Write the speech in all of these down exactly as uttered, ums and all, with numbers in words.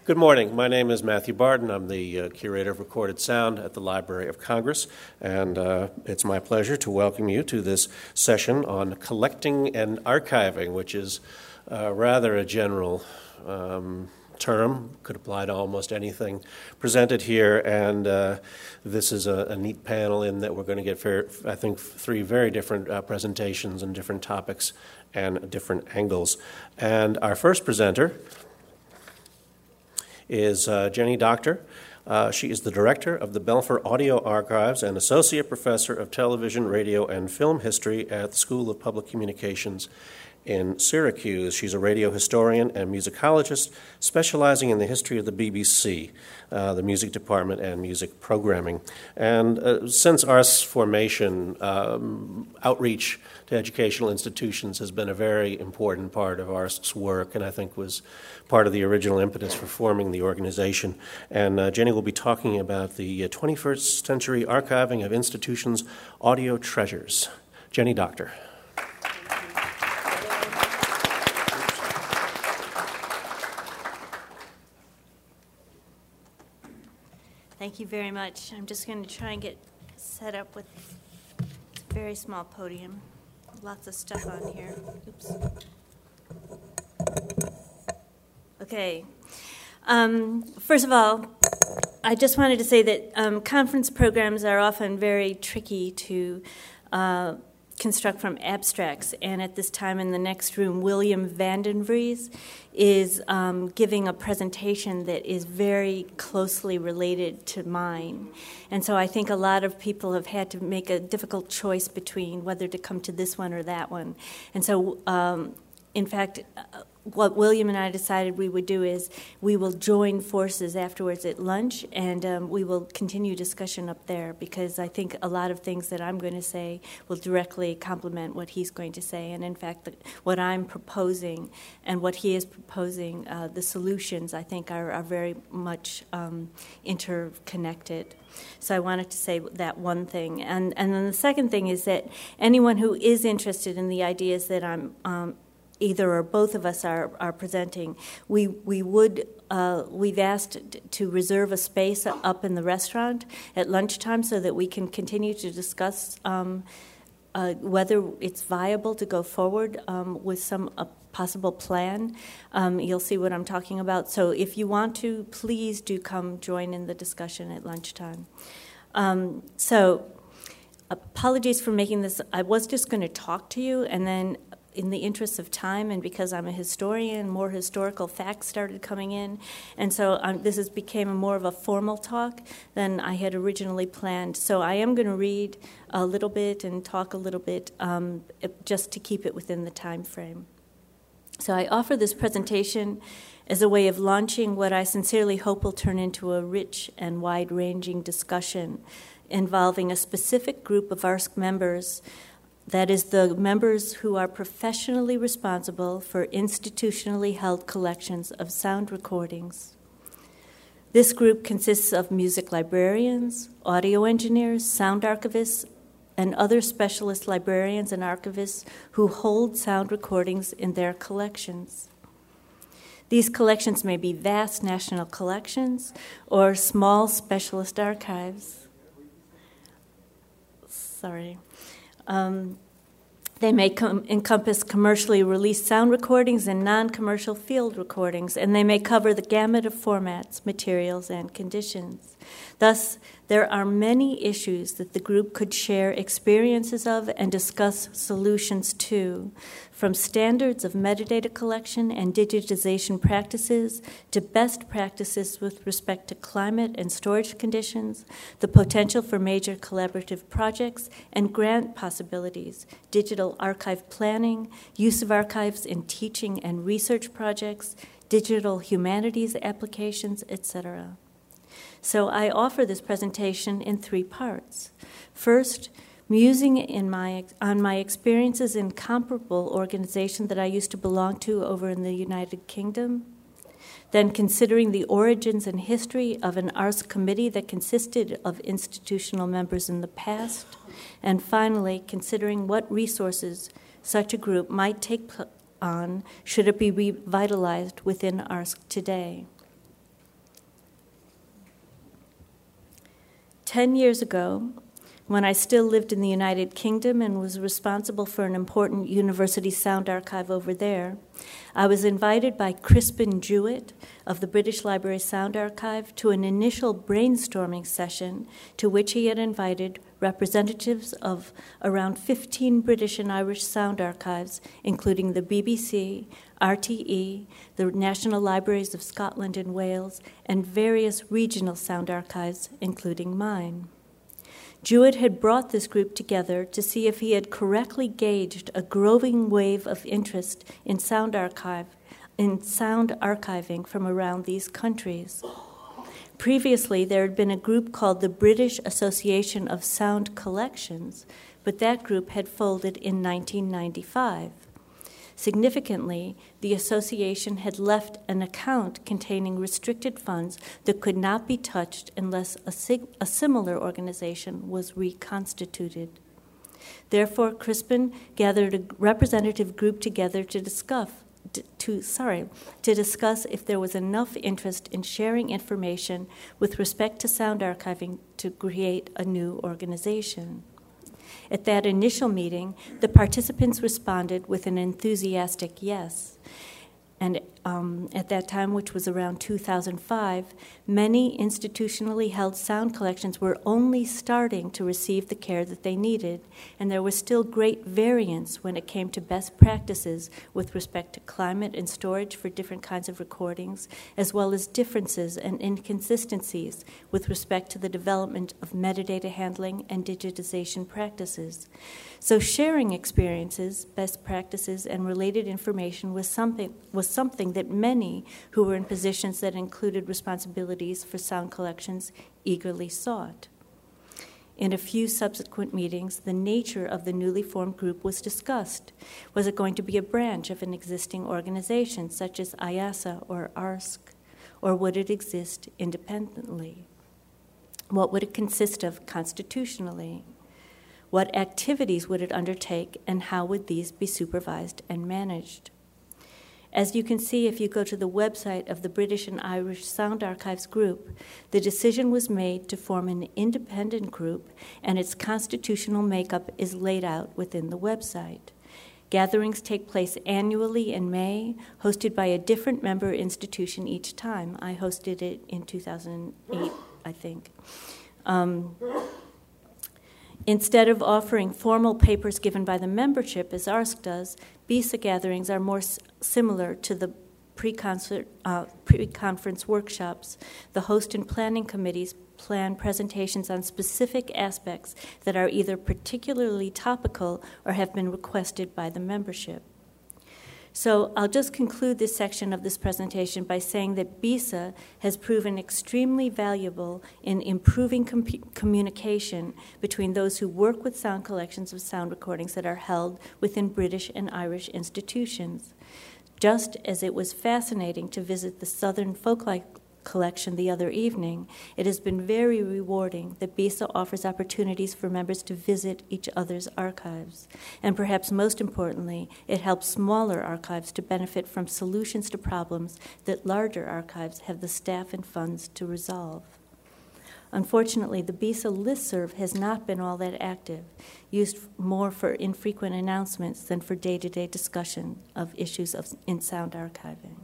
Good morning. My name is Matthew Barton. I'm the uh, Curator of Recorded Sound at the Library of Congress, and uh, it's my pleasure to welcome you to this session on collecting and archiving, which is uh, rather a general um, term, could apply to almost anything presented here, and uh, this is a, a neat panel in that we're going to get, fair, I think, three very different uh, presentations and different topics and different angles. And our first presenter is uh, Jenny Doctor. Uh, she is the director of the Belfer Audio Archives and associate professor of television, radio, and film history at the School of Public Communications in Syracuse. She's a radio historian and musicologist specializing in the history of the B B C, uh, the music department, and music programming. And uh, since A R S's formation, um, outreach to educational institutions has been a very important part of A R S's work, and I think was part of the original impetus for forming the organization. And uh, Jenny will be talking about the twenty-first century archiving of institutions' audio treasures. Jenny Doctor. Thank you very much. I'm just going to try and get set up with a very small podium. Lots of stuff on here. Oops. Okay. Um, first of all, I just wanted to say that um, conference programs are often very tricky to uh, construct from abstracts, and at this time in the next room, William Vanden Vries is um, giving a presentation that is very closely related to mine. And so I think a lot of people have had to make a difficult choice between whether to come to this one or that one. And so, um, in fact, uh, what William and I decided we would do is we will join forces afterwards at lunch, and um, we will continue discussion up there, because I think a lot of things that I'm going to say will directly complement what he's going to say. And in fact, the, what I'm proposing and what he is proposing, uh, the solutions, I think, are, are very much um, interconnected. So I wanted to say that one thing. And, and then the second thing is that anyone who is interested in the ideas that I'm um, either or both of us are, are presenting, we we would uh, we've asked to reserve a space up in the restaurant at lunchtime so that we can continue to discuss um, uh, whether it's viable to go forward um, with some a possible plan. Um, you'll see what I'm talking about. So if you want to, please do come join in the discussion at lunchtime. Um, so apologies for making this. I was just going to talk to you, and then in the interest of time, and because I'm a historian, more historical facts started coming in, and so um, this has became a more of a formal talk than I had originally planned. So I am going to read a little bit and talk a little bit, um, just to keep it within the time frame. So I offer this presentation as a way of launching what I sincerely hope will turn into a rich and wide-ranging discussion involving a specific group of A R S C members. That is, the members who are professionally responsible for institutionally held collections of sound recordings. This group consists of music librarians, audio engineers, sound archivists, and other specialist librarians and archivists who hold sound recordings in their collections. These collections may be vast national collections or small specialist archives. Sorry. Um, they may com- encompass commercially released sound recordings and non-commercial field recordings, and they may cover the gamut of formats, materials, and conditions. Thus, there are many issues that the group could share experiences of and discuss solutions to, from standards of metadata collection and digitization practices to best practices with respect to climate and storage conditions, the potential for major collaborative projects and grant possibilities, digital archive planning, use of archives in teaching and research projects, digital humanities applications, et cetera. So I offer this presentation in three parts. First, musing in my, on my experiences in comparable organizations that I used to belong to over in the United Kingdom. Then considering the origins and history of an A R S committee that consisted of institutional members in the past. And finally, considering what resources such a group might take on should it be revitalized within A R S today. Ten years ago, when I still lived in the United Kingdom and was responsible for an important university sound archive over there, I was invited by Crispin Jewett of the British Library Sound Archive to an initial brainstorming session to which he had invited representatives of around fifteen British and Irish sound archives, including the B B C, R T E, the National Libraries of Scotland and Wales, and various regional sound archives, including mine. Jewett had brought this group together to see if he had correctly gauged a growing wave of interest in sound archive, in sound archiving from around these countries. Previously, there had been a group called the British Association of Sound Collections, but that group had folded in nineteen ninety-five. Significantly, the association had left an account containing restricted funds that could not be touched unless a, sig- a similar organization was reconstituted. Therefore, Crispin gathered a representative group together to discuss, to, sorry, to discuss if there was enough interest in sharing information with respect to sound archiving to create a new organization. At that initial meeting, the participants responded with an enthusiastic yes. And um, at that time, which was around two thousand five, many institutionally held sound collections were only starting to receive the care that they needed, and there was still great variance when it came to best practices with respect to climate and storage for different kinds of recordings, as well as differences and inconsistencies with respect to the development of metadata handling and digitization practices. So sharing experiences, best practices, and related information was something was something that many who were in positions that included responsibilities for sound collections eagerly sought. In a few subsequent meetings, the nature of the newly formed group was discussed. Was it going to be a branch of an existing organization, such as I A S A or A R S C, or would it exist independently? What would it consist of constitutionally? What activities would it undertake, and how would these be supervised and managed? As you can see, if you go to the website of the British and Irish Sound Archives group, the decision was made to form an independent group, and its constitutional makeup is laid out within the website. Gatherings take place annually in May, hosted by a different member institution each time. I hosted it in two thousand eight, I think. Um, Instead of offering formal papers given by the membership, as A R S C does, B I S A gatherings are more s- similar to the pre-concert, uh, pre-conference workshops. The host and planning committees plan presentations on specific aspects that are either particularly topical or have been requested by the membership. So I'll just conclude this section of this presentation by saying that B I S A has proven extremely valuable in improving com- communication between those who work with sound collections of sound recordings that are held within British and Irish institutions. Just as it was fascinating to visit the Southern Folklife collection the other evening, it has been very rewarding that B I S A offers opportunities for members to visit each other's archives. And perhaps most importantly, it helps smaller archives to benefit from solutions to problems that larger archives have the staff and funds to resolve. Unfortunately, the B I S A listserv has not been all that active, used more for infrequent announcements than for day-to-day discussion of issues of, in sound archiving.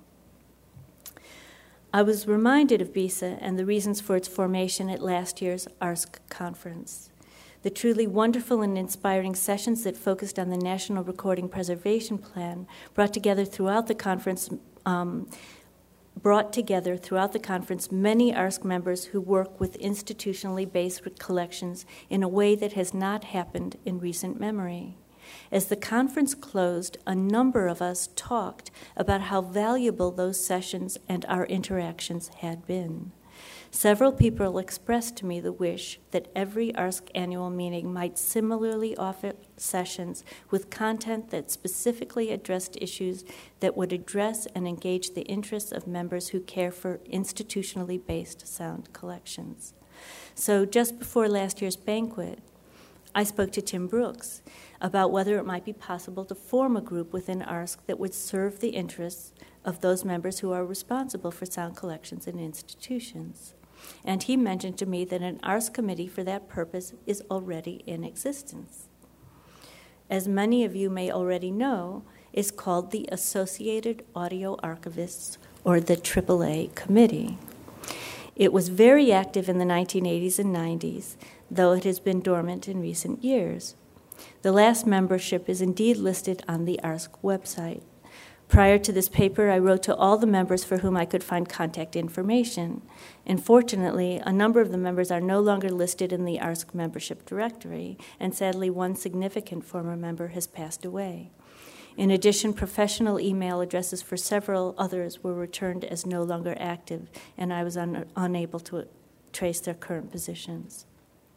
I was reminded of B I S A and the reasons for its formation at last year's A R S C conference. The truly wonderful and inspiring sessions that focused on the National Recording Preservation Plan brought together throughout the conference um, brought together throughout the conference many A R S C members who work with institutionally based collections in a way that has not happened in recent memory. As the conference closed, a number of us talked about how valuable those sessions and our interactions had been. Several people expressed to me the wish that every A R S C annual meeting might similarly offer sessions with content that specifically addressed issues that would address and engage the interests of members who care for institutionally based sound collections. So just before last year's banquet, I spoke to Tim Brooks about whether it might be possible to form a group within A R S C that would serve the interests of those members who are responsible for sound collections in institutions. And he mentioned to me that an A R S committee for that purpose is already in existence. As many of you may already know, is called the Associated Audio Archivists, or the triple A Committee. It was very active in the nineteen eighties and nineties, though it has been dormant in recent years. The last membership is indeed listed on the A R S C website. Prior to this paper, I wrote to all the members for whom I could find contact information. Unfortunately, a number of the members are no longer listed in the A R S C membership directory, and sadly, one significant former member has passed away. In addition, professional email addresses for several others were returned as no longer active, and I was un- unable to trace their current positions.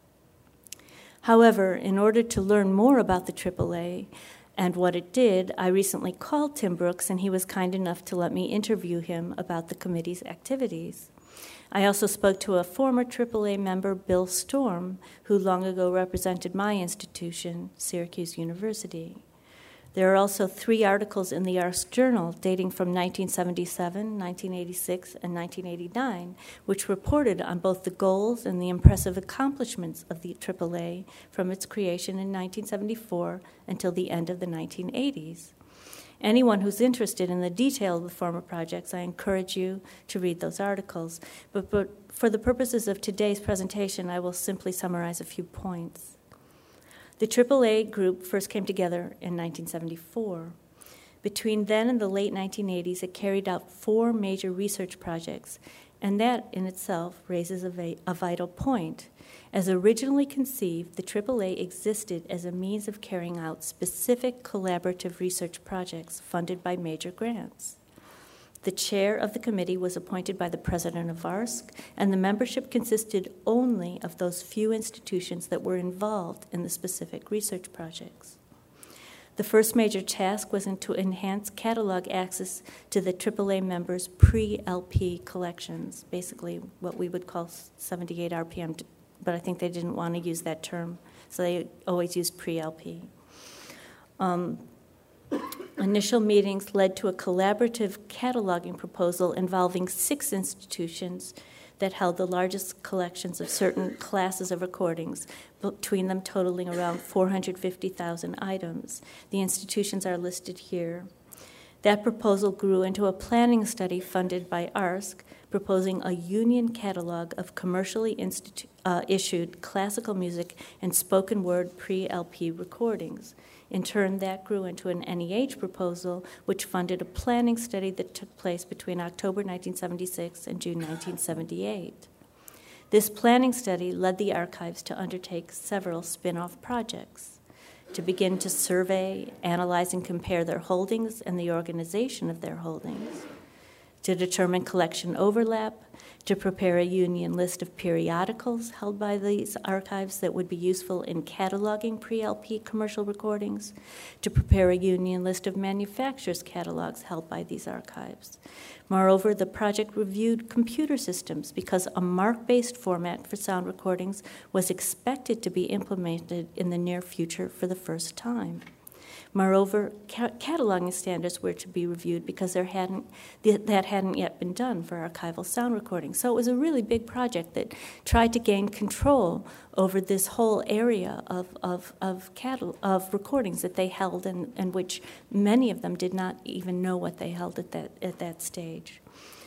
However, in order to learn more about the triple A and what it did, I recently called Tim Brooks, and he was kind enough to let me interview him about the committee's activities. I also spoke to a former triple A member, Bill Storm, who long ago represented my institution, Syracuse University. There are also three articles in the A R S C Journal dating from nineteen seventy-seven, nineteen eighty-six, and nineteen eighty-nine, which reported on both the goals and the impressive accomplishments of the triple A from its creation in nineteen seventy-four until the end of the nineteen eighties. Anyone who's interested in the detail of the former projects, I encourage you to read those articles. But, but for the purposes of today's presentation, I will simply summarize a few points. The triple A group first came together in nineteen seventy-four. Between then and the late nineteen eighties, it carried out four major research projects, and that in itself raises a, va- a vital point. As originally conceived, the triple A existed as a means of carrying out specific collaborative research projects funded by major grants. The chair of the committee was appointed by the president of A R S C, and the membership consisted only of those few institutions that were involved in the specific research projects. The first major task was to enhance catalog access to the triple A members' pre-L P collections, basically what we would call seventy-eight R P M, but I think they didn't want to use that term, so they always used pre-L P. Um, Initial meetings led to a collaborative cataloging proposal involving six institutions that held the largest collections of certain classes of recordings, between them totaling around four hundred fifty thousand items. The institutions are listed here. That proposal grew into a planning study funded by A R S C, proposing a union catalog of commercially institu- uh, issued classical music and spoken word pre-L P recordings. In turn, that grew into an N E H proposal, which funded a planning study that took place between October nineteen seventy-six and June nineteen seventy-eight. This planning study led the archives to undertake several spin-off projects, to begin to survey, analyze, and compare their holdings and the organization of their holdings, to determine collection overlap, to prepare a union list of periodicals held by these archives that would be useful in cataloging pre-L P commercial recordings, to prepare a union list of manufacturers' catalogs held by these archives. Moreover, the project reviewed computer systems because a mark-based format for sound recordings was expected to be implemented in the near future for the first time. Moreover, ca- cataloging standards were to be reviewed because there hadn't, th- that hadn't yet been done for archival sound recordings. So it was a really big project that tried to gain control over this whole area of, of, of, catal- of recordings that they held, and, and which many of them did not even know what they held at that, at that stage.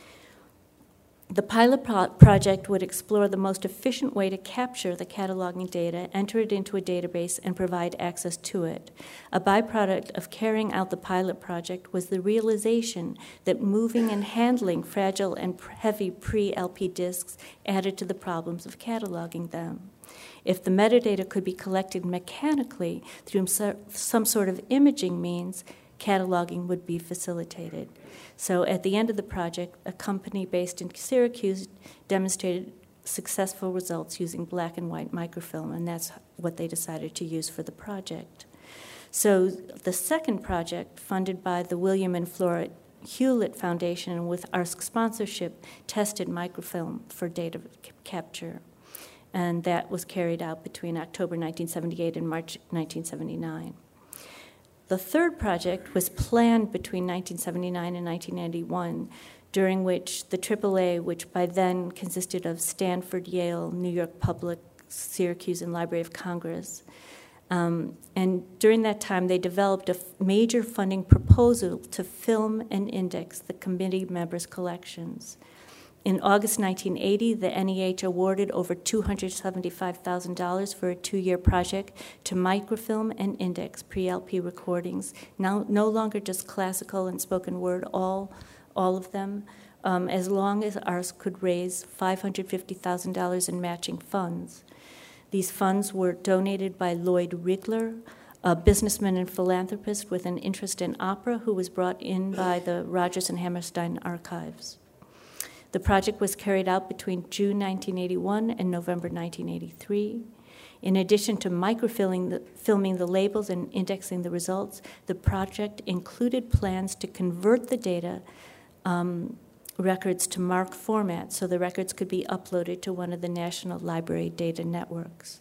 The pilot pro- project would explore the most efficient way to capture the cataloging data, enter it into a database, and provide access to it. A byproduct of carrying out the pilot project was the realization that moving and handling fragile and heavy pre-L P discs added to the problems of cataloging them. If the metadata could be collected mechanically through some sort of imaging means, cataloging would be facilitated. So at the end of the project, a company based in Syracuse demonstrated successful results using black and white microfilm, and that's what they decided to use for the project. So the second project, funded by the William and Flora Hewlett Foundation and with A R S C sponsorship, tested microfilm for data capture, and that was carried out between October nineteen seventy-eight and March nineteen seventy-nine. The third project was planned between nineteen seventy-nine and nineteen ninety-one during which the triple A, which by then consisted of Stanford, Yale, New York Public, Syracuse, and Library of Congress. Um, and during that time, they developed a f- major funding proposal to film and index the committee members' collections. In August nineteen eighty, the N E H awarded over two hundred seventy-five thousand dollars for a two-year project to microfilm and index pre-L P recordings, now no longer just classical and spoken word, all, all of them, um, as long as ours could raise five hundred fifty thousand dollars in matching funds. These funds were donated by Lloyd Rigler, a businessman and philanthropist with an interest in opera who was brought in by the Rodgers and Hammerstein archives. The project was carried out between June nineteen eighty-one and November nineteen eighty-three. In addition to microfilming the, filming the labels and indexing the results, the project included plans to convert the data um, records to MARC format so the records could be uploaded to one of the National Library data networks.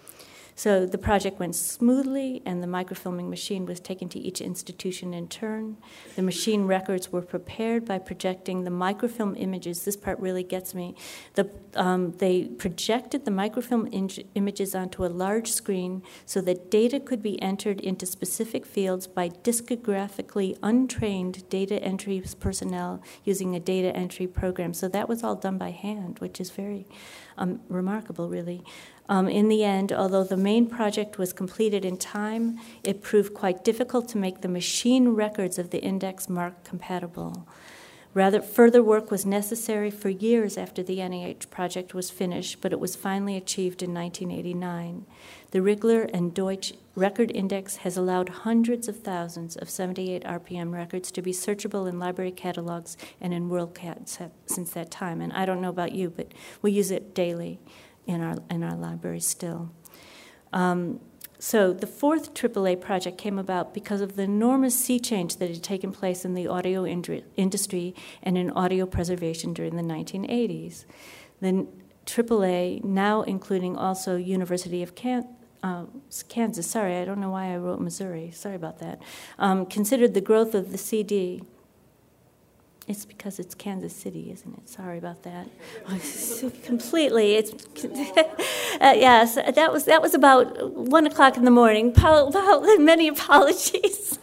So the project went smoothly, and the microfilming machine was taken to each institution in turn. The machine records were prepared by projecting the microfilm images. This part really gets me. The, um, they projected the microfilm in- images onto a large screen so that data could be entered into specific fields by discographically untrained data entry personnel using a data entry program. So that was all done by hand, which is very um, remarkable, really. Um, in the end, although the main project was completed in time, it proved quite difficult to make the machine records of the index MARC compatible. Rather, further work was necessary for years after the N E H project was finished, but it was finally achieved in nineteen eighty-nine. The Rigler and Deutsch Record Index has allowed hundreds of thousands of seventy-eight R P M records to be searchable in library catalogs and in WorldCat since that time. And I don't know about you, but we use it daily in our in our library still. Um, so the fourth triple A project came about because of the enormous sea change that had taken place in the audio indri- industry and in audio preservation during the nineteen eighties. The triple A, now including also University of Can- uh, Kansas, sorry, I don't know why I wrote Missouri, sorry about that, um, considered the growth of the C D. It's because it's Kansas City, isn't it? Sorry about that. Completely. It's uh, yes. That was that was about one o'clock in the morning. Paul, Paul, many apologies.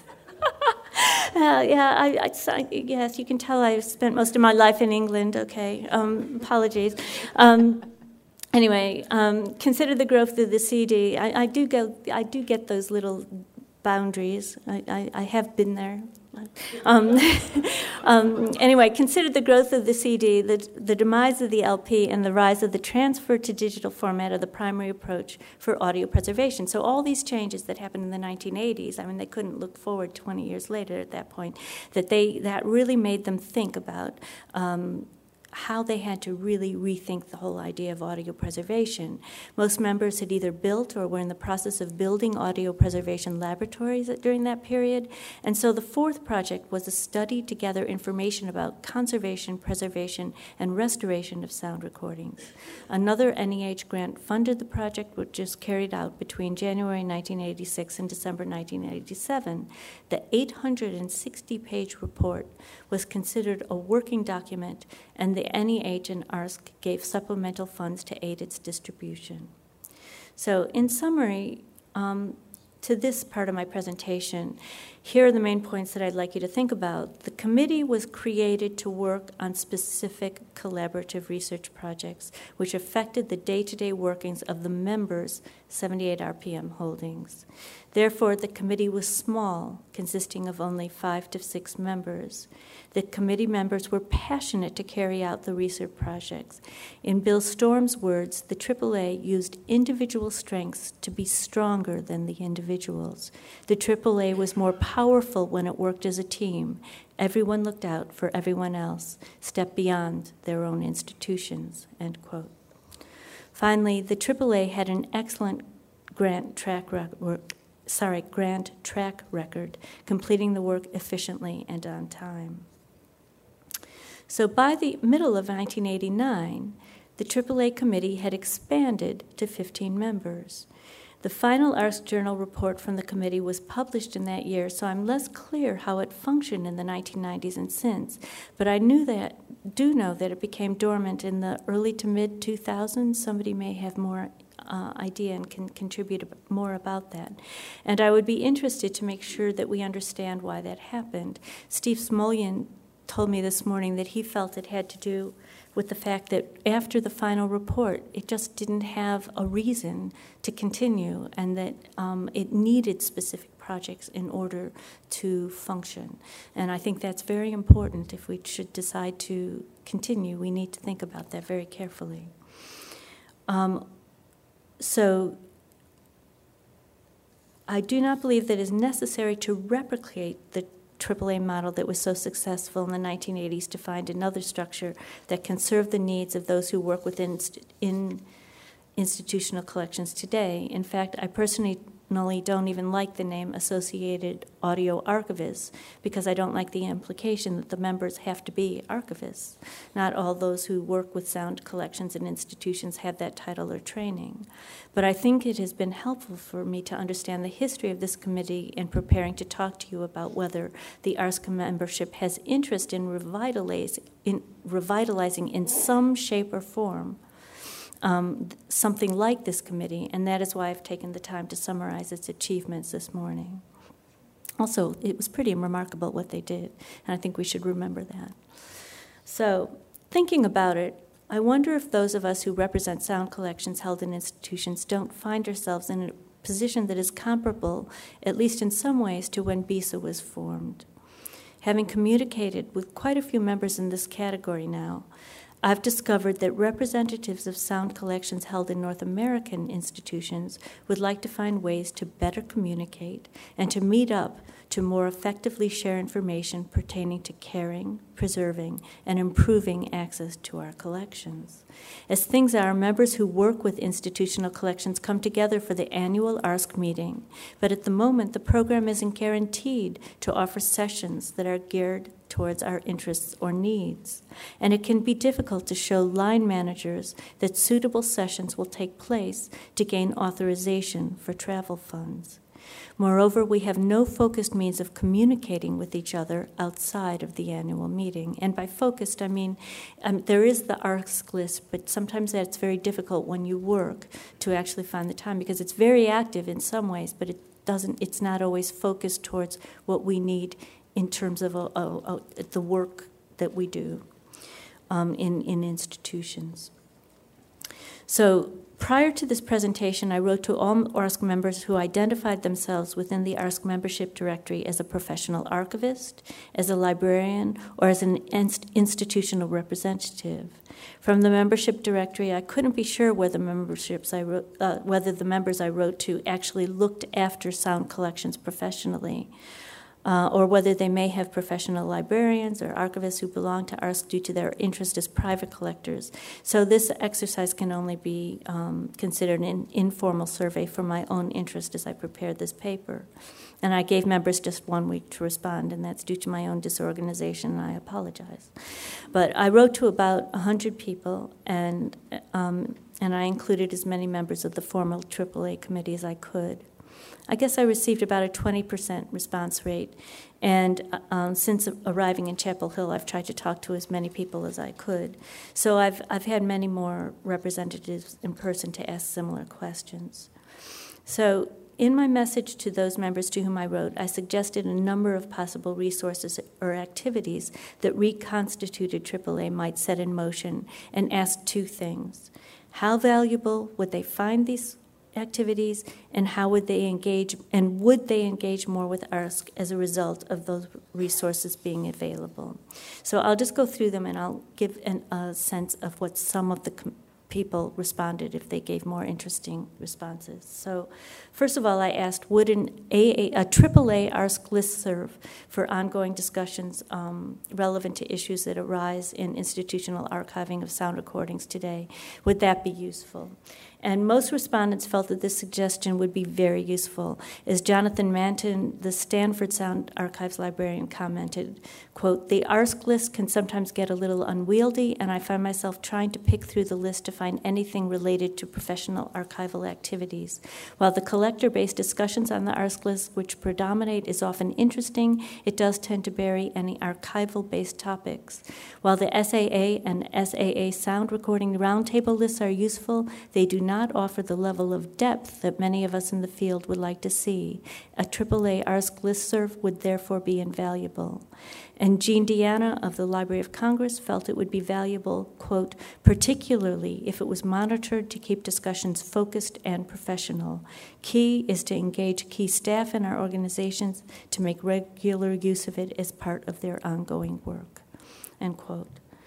uh, yeah, I, I, yes, you can tell I spent most of my life in England. Okay, um, apologies. Um, anyway, um, consider the growth of the C D. I, I do go. I do get those little boundaries. I, I, I have been there. Um, um, anyway, consider the growth of the C D, the, the demise of the L P, and the rise of the transfer to digital format of the primary approach for audio preservation. So all these changes that happened in the nineteen eighties, I mean, they couldn't look forward twenty years later at that point, that they that really made them think about um, how they had to really rethink the whole idea of audio preservation. Most members had either built or were in the process of building audio preservation laboratories during that period. And so the fourth project was a study to gather information about conservation, preservation, and restoration of sound recordings. Another N E H grant funded the project, which was carried out between January nineteen eighty-six and December nineteen eighty-seven. The eight hundred sixty page report was considered a working document, and the N E H and A R S C gave supplemental funds to aid its distribution. So in summary, um, to this part of my presentation, here are the main points that I'd like you to think about. The committee was created to work on specific collaborative research projects which affected the day-to-day workings of the members' seventy-eight R P M holdings. Therefore, the committee was small, consisting of only five to six members. The committee members were passionate to carry out the research projects. In Bill Storm's words, the triple A used individual strengths to be stronger than the individuals. The triple A was more powerful when it worked as a team. Everyone looked out for everyone else, stepped beyond their own institutions, end quote. Finally, the triple A had an excellent grant track record, sorry, grant track record, completing the work efficiently and on time. So by the middle of nineteen eighty-nine, the triple A committee had expanded to fifteen members. The final A R S C Journal report from the committee was published in that year, so I'm less clear how it functioned in the nineteen nineties and since. But I knew that, do know that it became dormant in the early to mid two thousands. Somebody may have more uh, idea and can contribute more about that. And I would be interested to make sure that we understand why that happened. Steve Smolian told me this morning that he felt it had to do with the fact that after the final report, it just didn't have a reason to continue, and that um, it needed specific projects in order to function. And I think that's very important. If we should decide to continue, we need to think about that very carefully. Um, so I do not believe that it is necessary to replicate the triple A model that was so successful in the nineteen eighties to find another structure that can serve the needs of those who work within in institutional collections today. In fact, I personally don't even like the name Associated Audio Archivists, because I don't like the implication that the members have to be archivists. Not all those who work with sound collections and institutions have that title or training. But I think it has been helpful for me to understand the history of this committee in preparing to talk to you about whether the A R S C membership has interest in, revitalize, in revitalizing in some shape or form Um, something like this committee, and that is why I've taken the time to summarize its achievements this morning. Also, it was pretty remarkable what they did, and I think we should remember that. So, thinking about it, I wonder if those of us who represent sound collections held in institutions don't find ourselves in a position that is comparable, at least in some ways, to when B I S A was formed. Having communicated with quite a few members in this category now, I've discovered that representatives of sound collections held in North American institutions would like to find ways to better communicate and to meet up to more effectively share information pertaining to caring, preserving, and improving access to our collections. As things are, members who work with institutional collections come together for the annual A R S C meeting, but at the moment the program isn't guaranteed to offer sessions that are geared towards our interests or needs. And it can be difficult to show line managers that suitable sessions will take place to gain authorization for travel funds. Moreover, we have no focused means of communicating with each other outside of the annual meeting. And by focused, I mean um, there is the A R S C list, but sometimes that's very difficult when you work to actually find the time, because it's very active in some ways, but it doesn't. It's not always focused towards what we need in terms of uh, uh, uh, the work that we do um, in, in institutions. So prior to this presentation, I wrote to all A R S C members who identified themselves within the A R S C membership directory as a professional archivist, as a librarian, or as an inst- institutional representative. From the membership directory, I couldn't be sure whether memberships I wrote, uh, whether the members I wrote to actually looked after sound collections professionally. Uh, or whether they may have professional librarians or archivists who belong to A R S C due to their interest as private collectors. So this exercise can only be um, considered an informal survey for my own interest as I prepared this paper. And I gave members just one week to respond, and that's due to my own disorganization, and I apologize. But I wrote to about one hundred people, and, um, and I included as many members of the formal triple A committee as I could. I guess I received about a twenty percent response rate, and um, since arriving in Chapel Hill, I've tried to talk to as many people as I could. So I've I've had many more representatives in person to ask similar questions. So in my message to those members to whom I wrote, I suggested a number of possible resources or activities that reconstituted triple A might set in motion, and asked two things. How valuable would they find these activities, and how would they engage, and would they engage more with A R S C as a result of those resources being available? So I'll just go through them, and I'll give an, a sense of what some of the com- people responded if they gave more interesting responses. So first of all, I asked, would an A A, a triple A A R S C listserv for ongoing discussions um, relevant to issues that arise in institutional archiving of sound recordings today, would that be useful? And most respondents felt that this suggestion would be very useful. As Jonathan Manton, the Stanford Sound Archives librarian, commented, quote, "The A R S C list can sometimes get a little unwieldy, and I find myself trying to pick through the list to find anything related to professional archival activities. While the collector-based discussions on the ARSC list which predominate is often interesting, it does tend to bury any archival-based topics. While the S A A and S A A sound recording roundtable lists are useful, they do not offer the level of depth that many of us in the field would like to see. A triple A ARSC listserv would therefore be invaluable. And Jean Deanna of the Library of Congress felt it would be valuable, quote, particularly if it was monitored to keep discussions focused and professional. Key is to engage key staff in our organizations to make regular use of it as part of their ongoing work, end quote.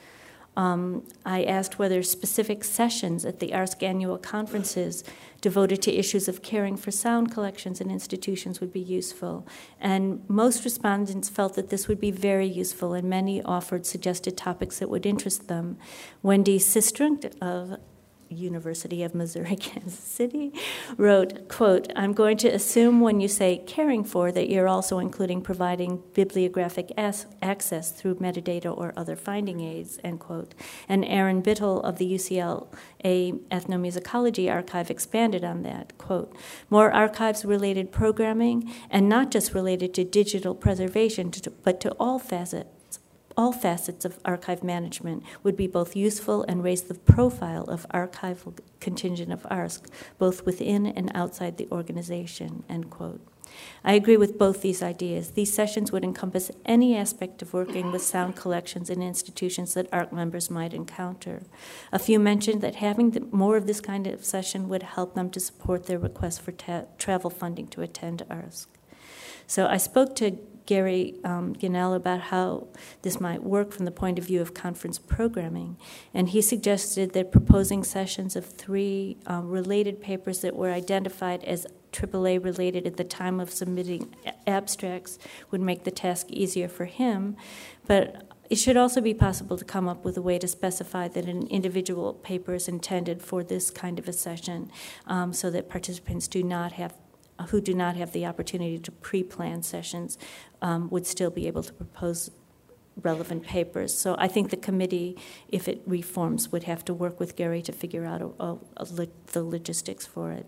Um, I asked whether specific sessions at the ARSC annual conferences devoted to issues of caring for sound collections and institutions would be useful. And most respondents felt that this would be very useful, and many offered suggested topics that would interest them. Wendy Sistrunk of University of Missouri, Kansas City, wrote, quote, I'm going to assume when you say caring for that you're also including providing bibliographic as- access through metadata or other finding aids, end quote. And Aaron Bittel of the U C L A Ethnomusicology Archive expanded on that, quote, more archives-related programming, and not just related to digital preservation, but to all facets All facets of archive management would be both useful and raise the profile of archival contingent of ARSC, both within and outside the organization, end quote. I agree with both these ideas. These sessions would encompass any aspect of working with sound collections in institutions that ARC members might encounter. A few mentioned that having the, more of this kind of session would help them to support their request for ta- travel funding to attend ARSC. So I spoke to Gary um, Ginnell about how this might work from the point of view of conference programming, and he suggested that proposing sessions of three uh, related papers that were identified as triple A related at the time of submitting abstracts would make the task easier for him, but it should also be possible to come up with a way to specify that an individual paper is intended for this kind of a session, um, so that participants do not have who do not have the opportunity to pre-plan sessions um, would still be able to propose relevant papers. So I think the committee, if it reforms, would have to work with Gary to figure out a, a, a lo- the logistics for it.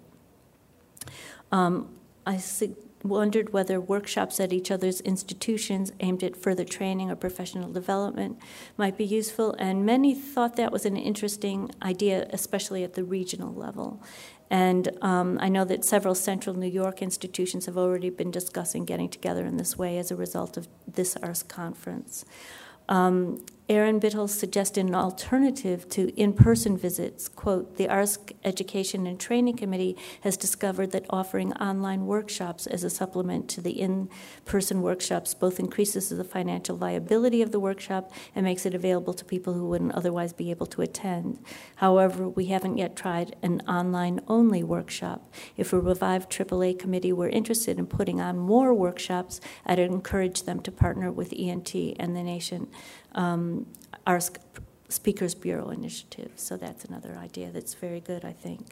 Um, I su- wondered whether workshops at each other's institutions aimed at further training or professional development might be useful, and many thought that was an interesting idea, especially at the regional level. And um, I know that several central New York institutions have already been discussing getting together in this way as a result of this ARSC conference. Um, Aaron Bittel suggested an alternative to in-person visits. Quote, the ARSC Education and Training Committee has discovered that offering online workshops as a supplement to the in-person workshops both increases the financial viability of the workshop and makes it available to people who wouldn't otherwise be able to attend. However, we haven't yet tried an online-only workshop. If a revived triple A committee were interested in putting on more workshops, I'd encourage them to partner with E N T and the Nation Um, ARSC Speakers Bureau initiative. So that's another idea that's very good, I think.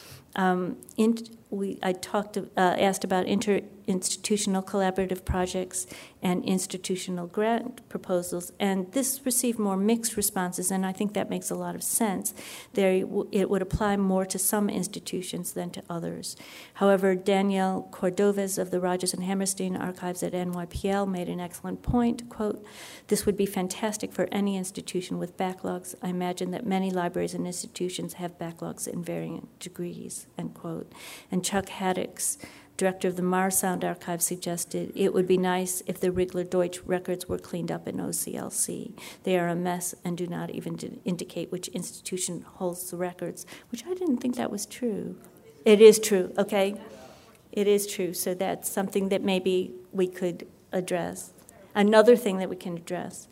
Um, in, we, I talked, uh, asked about inter-institutional collaborative projects and institutional grant proposals, and this received more mixed responses, and I think that makes a lot of sense. There, it would apply more to some institutions than to others. However, Danielle Cordovez of the Rogers and Hammerstein Archives at N Y P L made an excellent point, quote, this would be fantastic for any institution with backlogs. I imagine that many libraries and institutions have backlogs in varying degrees, end quote. And Chuck Haddix, director of the Mars Sound Archive, suggested it would be nice if the Rigler Deutsch records were cleaned up in O C L C. They are a mess and do not even indicate which institution holds the records, which I didn't think that was true. It is true, okay? It is true, so that's something that maybe we could address. Another thing that we can address.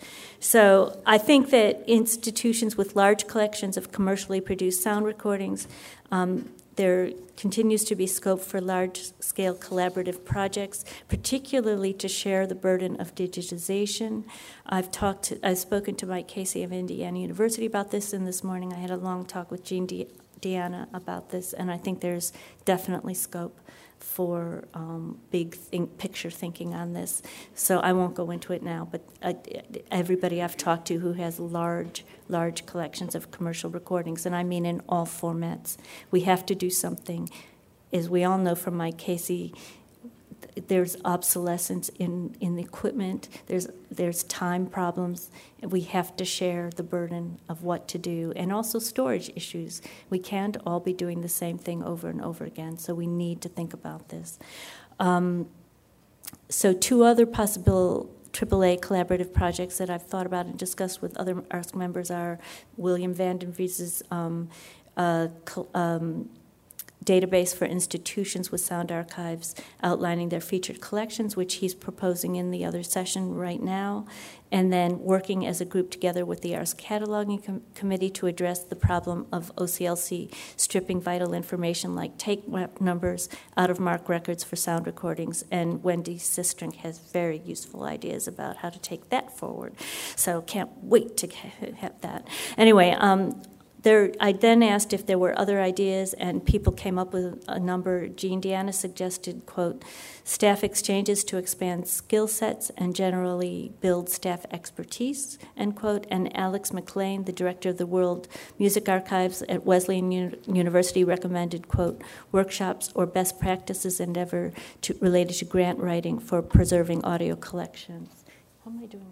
So I think that institutions with large collections of commercially produced sound recordings, um, there continues to be scope for large-scale collaborative projects, particularly to share the burden of digitization. I've talked, to, I've spoken to Mike Casey of Indiana University about this, and this morning I had a long talk with Jean De- Deanna about this, and I think there's definitely scope for um, big think, picture thinking on this. So I won't go into it now, but uh, everybody I've talked to who has large, large collections of commercial recordings, and I mean in all formats, we have to do something. As we all know from Mike Casey, there's obsolescence in, in the equipment, there's there's time problems, and we have to share the burden of what to do, and also storage issues. We can't all be doing the same thing over and over again, so we need to think about this. Um, so two other possible triple A collaborative projects that I've thought about and discussed with other A R S C members are William Vanden Vries's um, uh, um, database for institutions with sound archives outlining their featured collections, which he's proposing in the other session right now, and then working as a group together with the A R S Cataloging Com- Committee to address the problem of O C L C stripping vital information like tape numbers out of MARC records for sound recordings, and Wendy Sistrink has very useful ideas about how to take that forward. So can't wait to have that. Anyway, um, There, I then asked if there were other ideas, and people came up with a number. Jean Deanna suggested, quote, staff exchanges to expand skill sets and generally build staff expertise, end quote, and Alex McLean, the director of the World Music Archives at Wesleyan U- University, recommended, quote, workshops or best practices endeavor to, related to grant writing for preserving audio collections. How am I doing?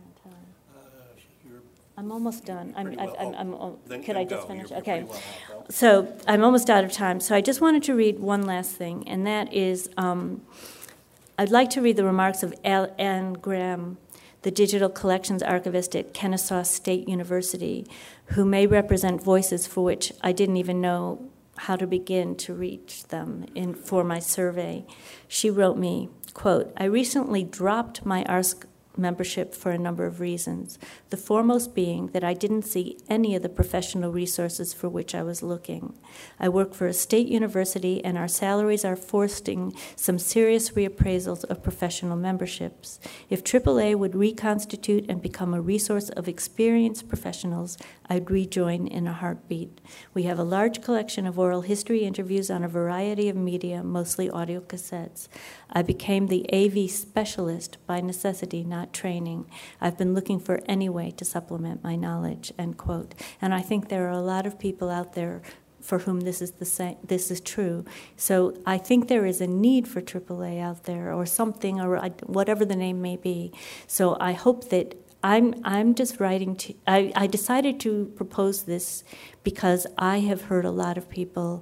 I'm almost done. I'm, Pretty I've, well. I'm, I'm, Oh, then- could then I just go. finish? You're- Okay. you're pretty well out, So I'm almost out of time. So I just wanted to read one last thing, and that is um, I'd like to read the remarks of Al- Anne Graham, the digital collections archivist at Kennesaw State University, who may represent voices for which I didn't even know how to begin to reach them in for my survey. She wrote me, quote, I recently dropped my A R S C membership for a number of reasons, the foremost being that I didn't see any of the professional resources for which I was looking. I work for a state university, and our salaries are forcing some serious reappraisals of professional memberships. If triple A would reconstitute and become a resource of experienced professionals, I'd rejoin in a heartbeat. We have a large collection of oral history interviews on a variety of media, mostly audio cassettes. I became the A V specialist by necessity, not training. I've been looking for any way to supplement my knowledge, end quote. And I think there are a lot of people out there for whom this is the same, this is true. So I think there is a need for triple A out there, or something, or whatever the name may be. So I hope that I'm I'm just writing to, I, I decided to propose this because I have heard a lot of people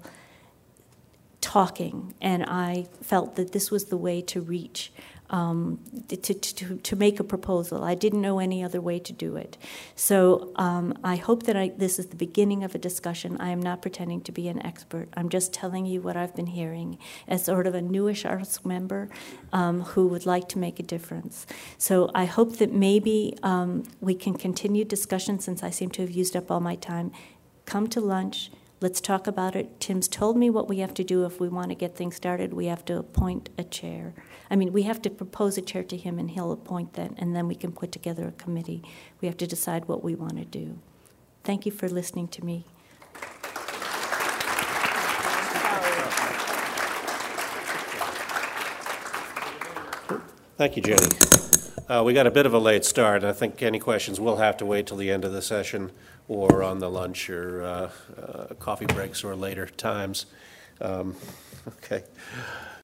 talking, and I felt that this was the way to reach, um, to, to, to make a proposal. I didn't know any other way to do it. So um, I hope that I, this is the beginning of a discussion. I am not pretending to be an expert. I'm just telling you what I've been hearing as sort of a newish A R S C member um, who would like to make a difference. So I hope that maybe um, we can continue discussion, since I seem to have used up all my time. Come to lunch. Let's talk about it. Tim's told me what we have to do if we want to get things started. We have to appoint a chair. I mean, we have to propose a chair to him, and he'll appoint that, and then we can put together a committee. We have to decide what we want to do. Thank you for listening to me. Thank you, Jenny. Uh, we got a bit of a late start, and I think any questions will have to wait till the end of the session, or on the lunch or uh, uh, coffee breaks or later times. Um, okay.